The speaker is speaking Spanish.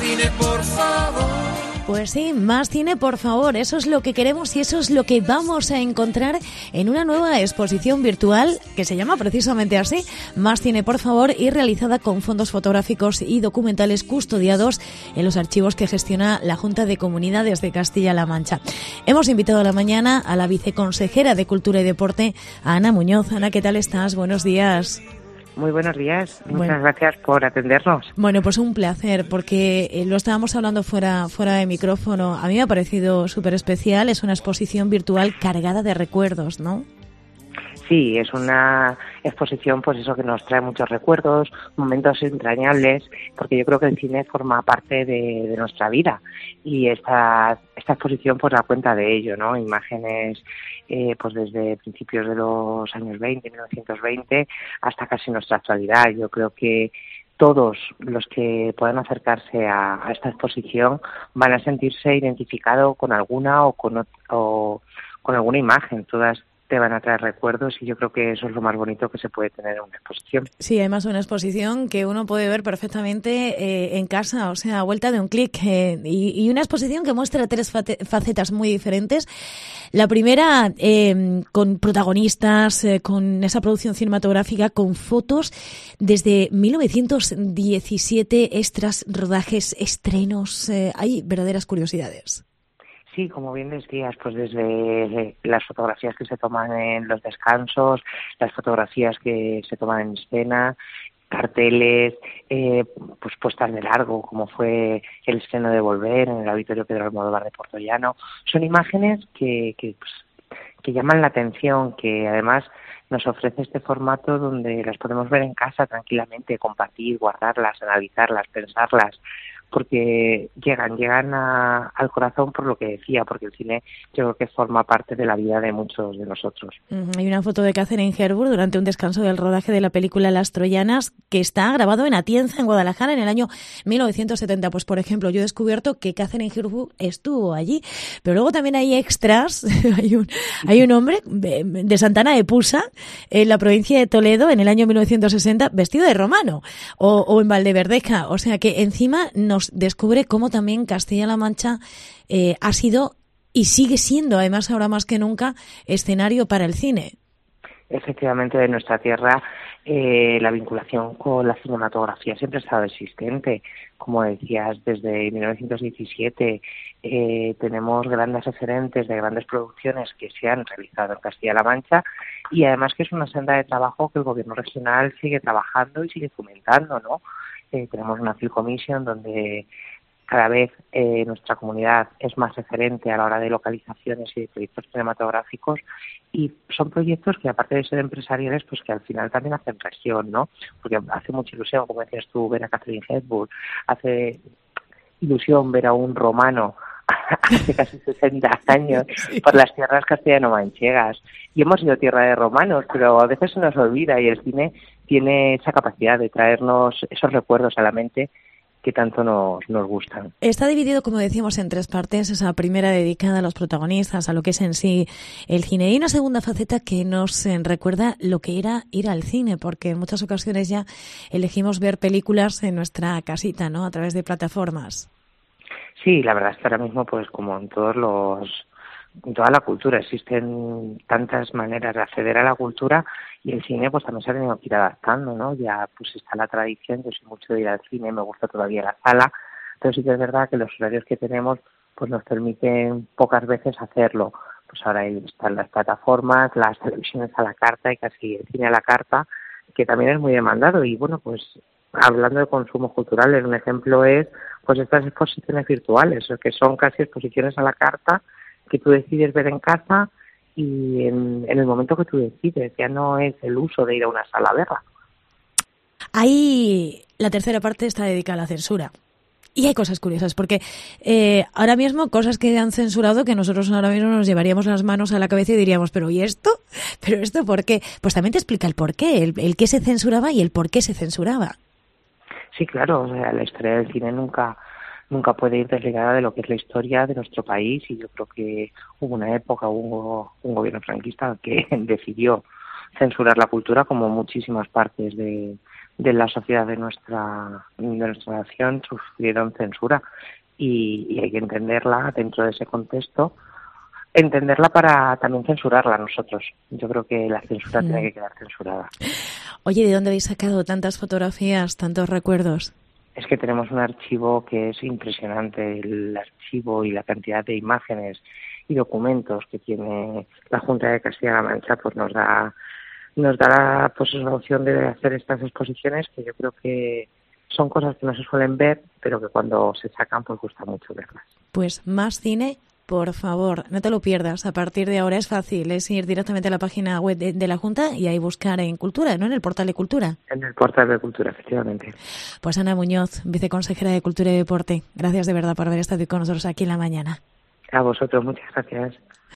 cine, por favor. Pues sí, más cine, por favor. Eso es lo que queremos y eso es lo que vamos a encontrar en una nueva exposición virtual que se llama precisamente así, Más cine, por favor, y realizada con fondos fotográficos y documentales custodiados en los archivos que gestiona la Junta de Comunidades de Castilla-La Mancha. Hemos invitado a la mañana a la viceconsejera de Cultura y Deporte, a Ana Muñoz. Ana, ¿qué tal estás? Buenos días. Muy buenos días, muchas gracias por atendernos. Bueno, pues un placer, porque lo estábamos hablando fuera de micrófono. A mí me ha parecido súper especial, es una exposición virtual cargada de recuerdos, ¿no? Sí, es una exposición, pues eso, que nos trae muchos recuerdos, momentos entrañables, porque yo creo que el cine forma parte de nuestra vida y esta exposición pues da cuenta de ello, ¿no? Imágenes pues desde principios de los años 1920, hasta casi nuestra actualidad. Yo creo que todos los que puedan acercarse a esta exposición van a sentirse identificados con alguna o con alguna imagen. Todas te van a traer recuerdos y yo creo que eso es lo más bonito que se puede tener en una exposición. Sí, además una exposición que uno puede ver perfectamente en casa, o sea, a vuelta de un clic, y una exposición que muestra tres facetas muy diferentes. La primera con protagonistas, con esa producción cinematográfica, con fotos desde 1917, extras, rodajes, estrenos, hay verdaderas curiosidades. Sí, como bien decías, pues desde las fotografías que se toman en los descansos, las fotografías que se toman en escena, carteles, pues puestas de largo, como fue el estreno de Volver en el Auditorio Pedro Almodóvar de Portollano. Son imágenes que llaman la atención, que además nos ofrece este formato donde las podemos ver en casa tranquilamente, compartir, guardarlas, analizarlas, pensarlas, porque llegan al corazón por lo que decía, porque el cine yo creo que forma parte de la vida de muchos de nosotros. Hay una foto de Catherine Hepburn durante un descanso del rodaje de la película Las Troyanas, que está grabado en Atienza, en Guadalajara, en el año 1970. Pues, por ejemplo, yo he descubierto que Catherine Hepburn estuvo allí, pero luego también hay extras. hay un hombre de Santana de Pusa, en la provincia de Toledo, en el año 1960, vestido de romano, o en Valdeverdeja. O sea que encima nos descubre cómo también Castilla-La Mancha ha sido y sigue siendo, además ahora más que nunca, escenario para el cine. Efectivamente, de nuestra tierra la vinculación con la cinematografía siempre ha estado existente. Como decías, desde 1917 tenemos grandes referentes de grandes producciones que se han realizado en Castilla-La Mancha, y además que es una senda de trabajo que el gobierno regional sigue trabajando y sigue fomentando, ¿no? Tenemos una Film Commission donde cada vez nuestra comunidad es más referente a la hora de localizaciones y de proyectos cinematográficos, y son proyectos que, aparte de ser empresariales, pues que al final también hacen región, ¿no? Porque hace mucha ilusión, como decías tú, ver a Catherine Hepburn, hace ilusión ver a un romano hace casi 60 años por las tierras castellano-manchegas, y hemos sido tierra de romanos, pero a veces se nos olvida, y el cine tiene esa capacidad de traernos esos recuerdos a la mente que tanto nos gustan. Está dividido, como decíamos, en tres partes. Esa primera dedicada a los protagonistas, a lo que es en sí el cine, y una segunda faceta que nos recuerda lo que era ir al cine, porque en muchas ocasiones ya elegimos ver películas en nuestra casita, ¿no?, a través de plataformas. Sí, la verdad es que ahora mismo, pues como en toda la cultura, existen tantas maneras de acceder a la cultura, y el cine pues también se ha tenido que ir adaptando, ¿no? Ya pues está la tradición, yo soy mucho de ir al cine, me gusta todavía la sala, pero sí que es verdad que los horarios que tenemos pues nos permiten pocas veces hacerlo. Pues ahora están las plataformas, las televisiones a la carta y casi el cine a la carta, que también es muy demandado. Y bueno, pues hablando de consumo cultural, un ejemplo es pues estas exposiciones virtuales, que son casi exposiciones a la carta que tú decides ver en casa y en el momento que tú decides. Ya no es el uso de ir a una sala a verla. Ahí la tercera parte está dedicada a la censura. Y hay cosas curiosas, porque ahora mismo cosas que han censurado que nosotros ahora mismo nos llevaríamos las manos a la cabeza y diríamos, ¿pero y esto? ¿Pero esto por qué? Pues también te explica el por qué, el qué se censuraba y el por qué se censuraba. Sí, claro, o sea, la historia del cine nunca puede ir desligada de lo que es la historia de nuestro país, y yo creo que hubo una época, hubo un gobierno franquista que decidió censurar la cultura, como muchísimas partes de de la sociedad de nuestra nación sufrieron censura y hay que entenderla dentro de ese contexto, entenderla para también censurarla nosotros. Yo creo que la censura tiene que quedar censurada. Oye, ¿de dónde habéis sacado tantas fotografías, tantos recuerdos? Es que tenemos un archivo que es impresionante, el archivo y la cantidad de imágenes y documentos que tiene la Junta de Castilla-La Mancha, pues nos da pues la opción de hacer estas exposiciones, que yo creo que son cosas que no se suelen ver, pero que cuando se sacan pues gusta mucho verlas. Pues más cine, por favor, no te lo pierdas. A partir de ahora es fácil, es ir directamente a la página web de la Junta y ahí buscar en Cultura, ¿no? En el portal de Cultura. En el portal de Cultura, efectivamente. Pues Ana Muñoz, viceconsejera de Cultura y Deporte, gracias de verdad por haber estado con nosotros aquí en la mañana. A vosotros, muchas gracias.